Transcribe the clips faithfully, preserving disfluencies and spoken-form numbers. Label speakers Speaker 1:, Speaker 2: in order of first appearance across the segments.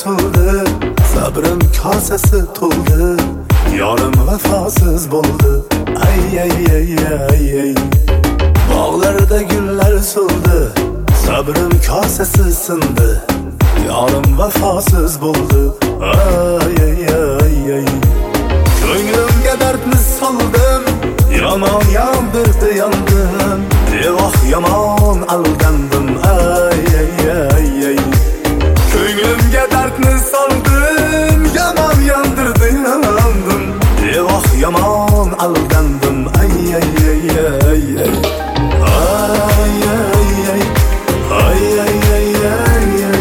Speaker 1: so'ldi, sabrim kosasi to'ldi, yorim vafosiz bo'ldi. Ay ay ay ay ay. Bog'larda gullar so'ldi, sabrim kosasi sindi, yorim vafosiz bo'ldi. Ay ay ay ay. Ko'nglimga dardni soldim, yomon yondirdi yondim, devoh yomon aldandim. Ay ay ay ay. Ko'nglimga dardni soldim, yomon yondirdi yondim, devoh yomon aldandim. Ay ay ay ay ay. Ay ay ay. Ay ay ay ay ay.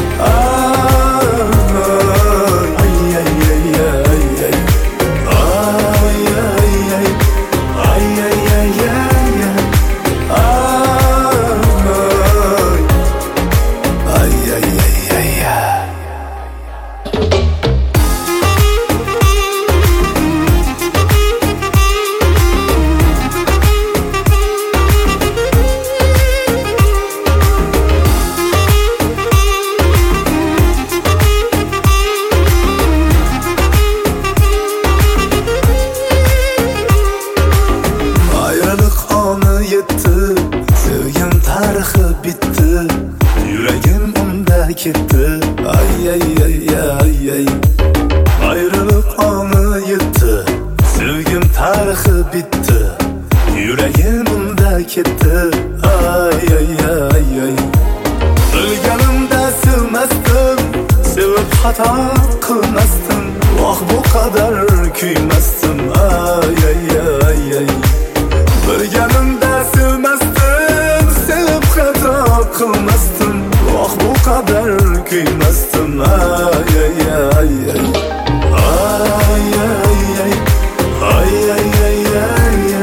Speaker 1: Sevgim tarixi bitti, yuragim unda ketdi. Ay ay ay ay ay. Ayrılık anı yetti, sevgim tarixi bitti, yuragim unda ketdi. Ay ay ay ay. Bilganimda sevmasdim, sevib xato qilmasdim, voh bu qadar kuymasdim. Ay ay ay ay. Bilganimda sevmasdim, sevib xato qilmasdim, voh bu qadar kuymasdim. Ay ay ay ay. Ay ay ay. Ay ay ay ay ay.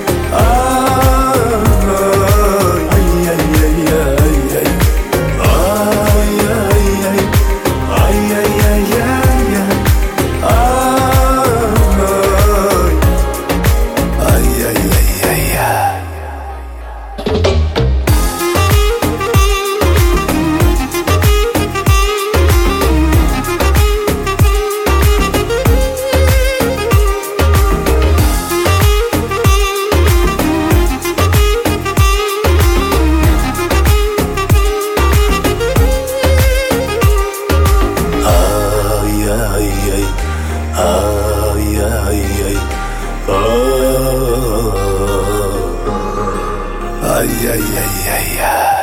Speaker 1: Ay ay ay ay ay. Ay ay ay. Ay ay ay ay ay. Ay ay ay ay ay. Ay ay ay. Ay ay ay ay ay.